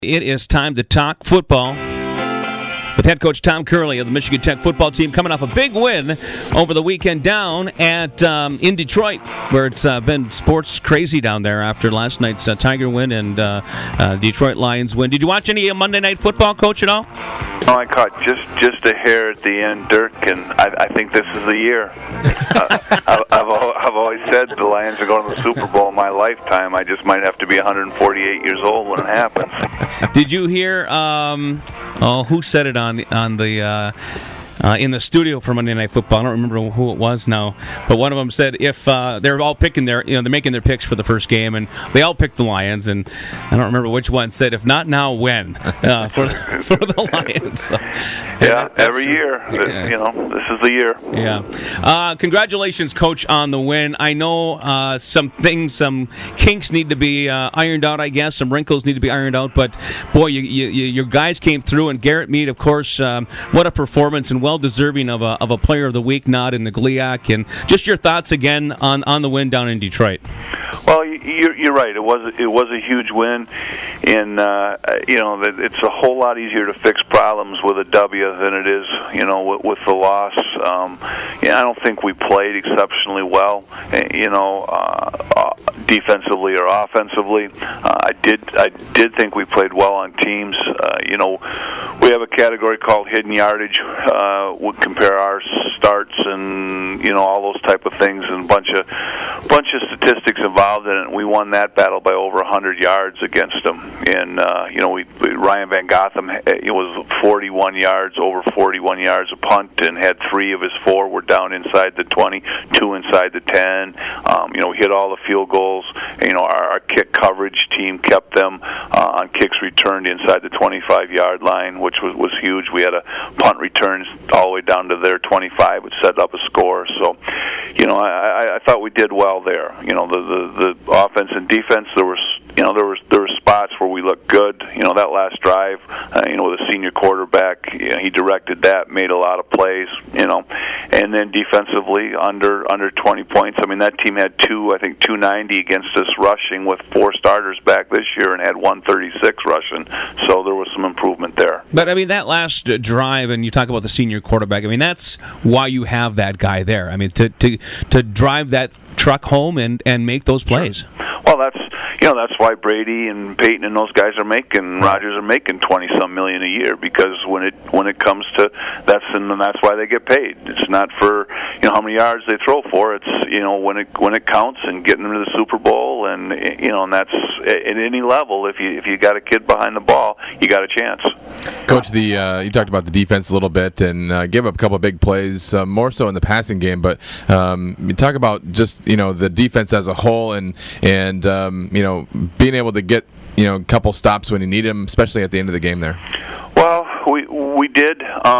It is time to talk football with head coach Tom Curley of the Michigan Tech football team, coming off a big win over the weekend down at in Detroit, where it's been sports crazy down there after last night's Tiger win and Detroit Lions win. Did you watch any Monday Night Football, Coach, at all? No, I caught just a hair at the end, Dirk, and I think this is the year. I've always said the Lions are going to the Super Bowl in my lifetime. I just might have to be 148 years old when it happens. Did you hear? Who said it on the? In the studio for Monday Night Football. I don't remember who it was now, but one of them said if they're all picking they're making their picks for the first game, and they all picked the Lions, and I don't remember which one said, if not now, when, for the Lions. So, yeah, every year. Yeah. This is the year. Yeah. Congratulations, Coach, on the win. I know some kinks need to be ironed out, I guess. Some wrinkles need to be ironed out, but boy, your guys came through, and Garrett Meade, of course, what a performance, and well deserving of a Player of the Week nod in the GLIAC. And just your thoughts again on the win down in Detroit. Well, you're right. It was a huge win, and it's a whole lot easier to fix problems with a W than it is, with the loss. I don't think we played exceptionally well, defensively or offensively. I did think we played well on teams. We have a category called hidden yardage. We compare our starts and all those type of things, and a bunch of statistics involved in it. We won that battle by over 100 yards against them, and Ryan Van Gotham, it was 41 yards, over 41 yards a punt, and had 3 of his 4 were down inside the 20, 2 inside the 10. We hit all the field goals. Our kick coverage team kept them on kicks returned inside the 25-yard line, which was huge. We had a punt returns all the way down to their 25, which set up a score. So, I thought we did well there. The offense and defense, there were spots where we looked good. That last drive, with a senior quarterback, he directed that, made a lot of plays. And then defensively, under 20 points. I mean, that team had 290 against us rushing with 4 starters back this year, and had 136 rushing. So there was some improvement there. But I mean, that last drive, and you talk about the senior quarterback. I mean, that's why you have that guy there. I mean, to drive that truck home and make those plays. Sure. Well, that's why Brady and Peyton and those guys are making, Rodgers are making $20-some million a year, because when it comes to that's why they get paid. It's not for how many yards they throw for. It's when it counts, and getting them to the Super Bowl, and and that's at any level. If you got a kid behind the ball, you got a chance. Coach, you talked about the defense a little bit, and gave up a couple of big plays, more so in the passing game. But you talk about just the defense as a whole, and being able to get a couple stops when you need them, especially at the end of the game there. Well, we did.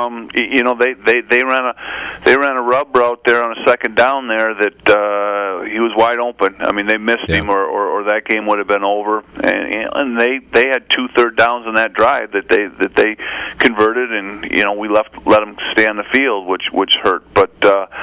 They ran a rub route there on a second down there that he was wide open. I mean, they missed him, or that game would have been over. And they had 2 third downs in that drive that they converted, and we let them stay on the field, which hurt. But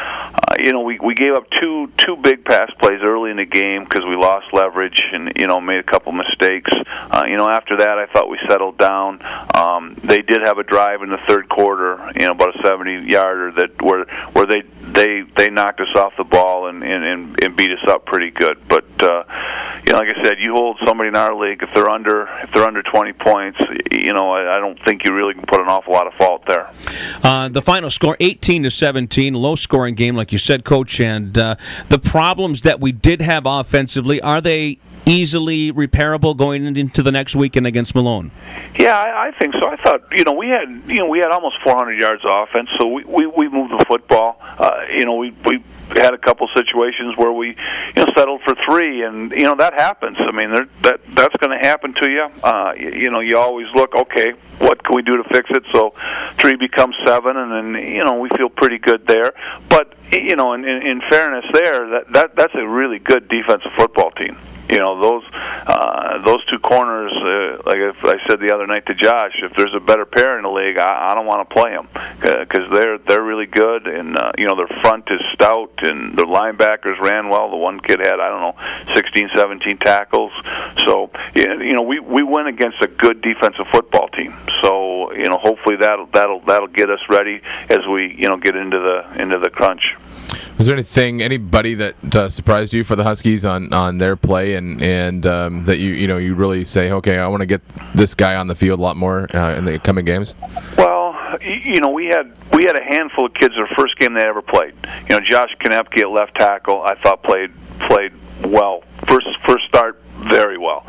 we gave up two big pass plays early in the game because we lost leverage and made a couple mistakes. After that, I thought we settled down. They did have a drive in the third quarter, about a 70-yarder where they knocked us off the ball and beat us up pretty good. But like I said, you hold somebody in our league, if they're under 20 points, I don't think you really can put an awful lot of fault there. The final score, 18-17, low-scoring game, like you said, Coach. And the problems that we did have offensively, are they easily repairable going into the next weekend against Malone? Yeah, I think so. I thought we had almost 400 yards of offense, so we moved the football. We had a couple situations where we settled for 3, and that happens. I mean, that's going to happen to you. You always look, okay, what can we do to fix it? So 3 becomes 7, and then we feel pretty good there. But in fairness, that's a really good defensive football team. those two corners, like I said the other night to Josh, if there's a better pair in the league, I don't want to play them because they're really good, and their front is stout, and their linebackers ran well. The one kid had 16, 17 tackles. So we win against a good defensive football team. So hopefully that'll get us ready as we get into the crunch. Was there anybody that surprised you for the Huskies on their play, and that you really say, okay, I want to get this guy on the field a lot more in the coming games? Well, we had a handful of kids their first game they ever played. Josh Konepke at left tackle, I thought played well. First start, very well.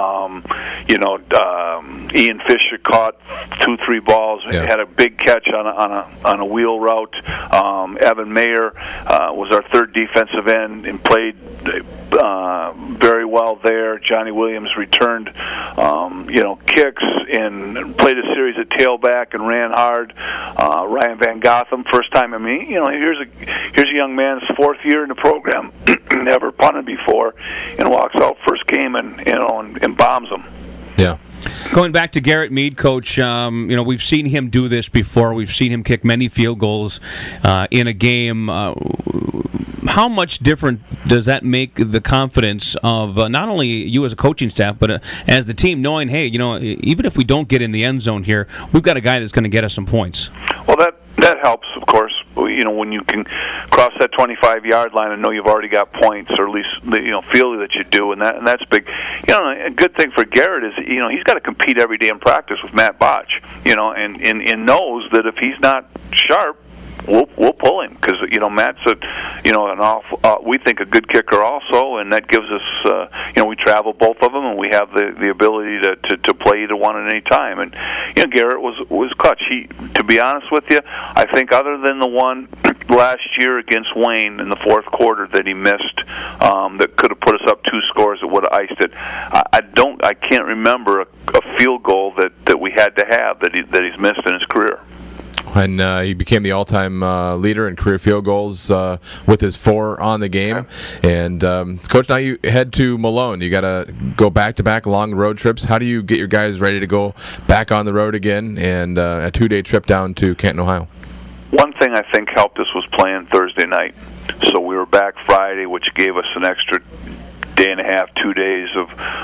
Ian Fisher caught 2-3 balls, had a big catch on a wheel route. Evan Mayer was our third defensive end and played very well there. Johnny Williams returned kicks and played a series at tailback and ran hard. Ryan Van Gotham, first time. Here's a young man's fourth year in the program, never punted before, and walks out first game and bombs them. Yeah. Going back to Garrett Meade, Coach, we've seen him do this before. We've seen him kick many field goals in a game. How much different does that make the confidence of not only you as a coaching staff, but as the team, knowing, hey, even if we don't get in the end zone here, we've got a guy that's going to get us some points? Well, that helps, of course. When you can cross that 25-yard line and know you've already got points, or at least feel that you do, and that's big. A good thing for Garrett is he's got to compete every day in practice with Matt Botch, and knows that if he's not sharp, we'll pull him, because Matt's we think a good kicker also, and that gives us we travel both of them, and we have the ability to play either one at any time. And Garrett was clutch. To be honest with you, I think other than the one last year against Wayne in the fourth quarter that he missed, that could have put us up 2 scores that would have iced it, I can't remember a field goal that we had to have that he's missed in his career. And he became the all-time leader in career field goals with his 4 on the game. And, Coach, now you head to Malone. You got to go back-to-back long road trips. How do you get your guys ready to go back on the road again, and a 2-day trip down to Canton, Ohio? One thing I think helped us was playing Thursday night. So we were back Friday, which gave us an extra day and a half, 2 days of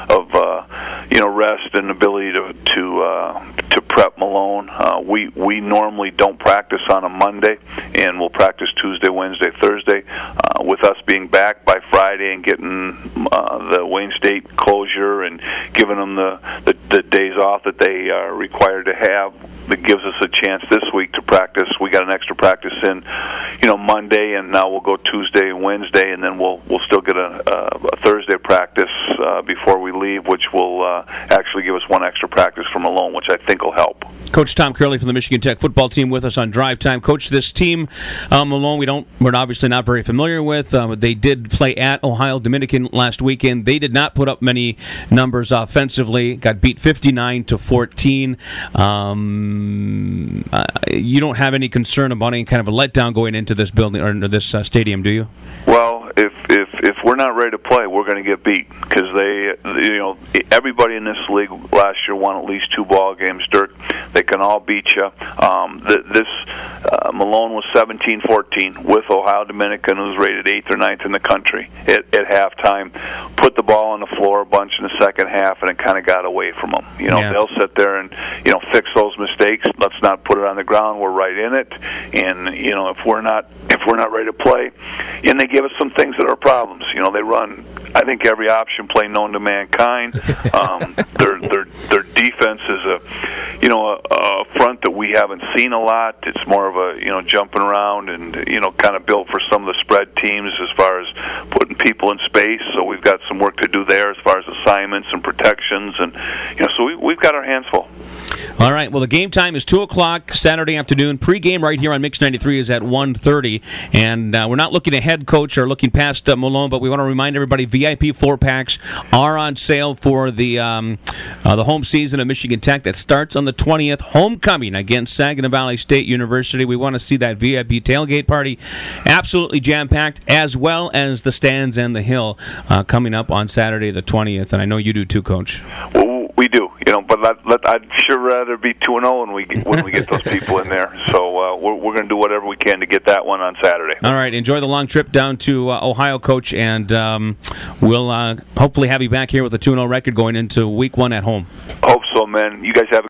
rest and ability to prep Malone. We normally don't practice on a Monday, and we'll practice Tuesday, Wednesday, Thursday. With us being back by Friday and getting the Wayne State closure and giving them the days off that they are required to have, it gives us a chance this week to practice. We got an extra practice in, Monday, and now we'll go Tuesday and Wednesday, and then we'll still get a Thursday practice before we leave, which will actually give us one extra practice from Malone, which I think will help. Coach Tom Curley from the Michigan Tech football team with us on Drive Time. Coach, this team, Malone, we're obviously not very familiar with. They did play at Ohio Dominican last weekend. They did not put up many numbers offensively. Got beat 59-14. You don't have any concern about any kind of a letdown going into this building or into this stadium, do you? Well, if we're not ready to play, we're going to get beat, because everybody in this league last year won at least 2 ball games. Dirk, they can all beat you. Malone was 17-14 with Ohio Dominican, who's rated 8th or 9th in the country at halftime. Put the ball on the floor a bunch in the second half, and it kind of got away from them. They'll sit there and fix those mistakes. Let's not put it on the ground. We're right in it, and if we're not ready to play, and they give us some things that are problems. They run, I think, every option play known to mankind. Their defense is a front that we haven't seen a lot. It's more of a jumping around and kind of built for some of the spread teams as far as putting people in space. So we've got some work to do there as far as assignments and protections, and so we've got our hands full. All right. Well, the game time is 2 o'clock Saturday afternoon. Pre-game right here on Mix 93 is at 1:30. And we're not looking ahead, Coach, or looking past Malone, but we want to remind everybody VIP 4-packs are on sale for the home season of Michigan Tech that starts on the 20th. Homecoming against Saginaw Valley State University. We want to see that VIP tailgate party absolutely jam-packed, as well as the stands and the hill coming up on Saturday the 20th. And I know you do too, Coach. Well, we do, but I'd sure rather be 2-0 when we get those people in there. So we're going to do whatever we can to get that one on Saturday. All right, enjoy the long trip down to Ohio, Coach, and we'll hopefully have you back here with a 2-0 record going into Week 1 at home. Hope so, man. You guys have a